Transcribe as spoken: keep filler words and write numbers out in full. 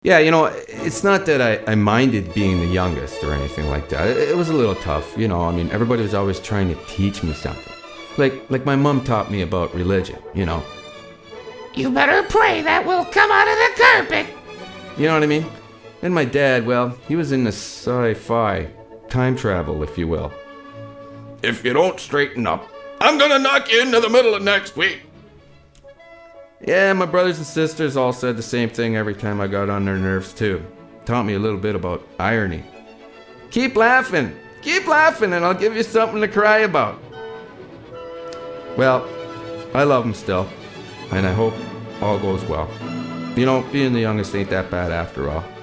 Yeah, you know, it's not that I, I minded being the youngest or anything like that. It, it was a little tough, you know. I mean, everybody was always trying to teach me something. Like, like my mom taught me about religion, you know. You better pray that will come out of the carpet. You know what I mean? And my dad, well, he was in the sci-fi, time travel, if you will. If you don't straighten up, I'm gonna knock you into the middle of next week. Yeah, my brothers and sisters all said the same thing every time I got on their nerves too. Taught me a little bit about irony. Keep laughing, keep laughing, and I'll give you something to cry about. Well, I love them still, and I hope all goes well. You know, being the youngest ain't that bad after all.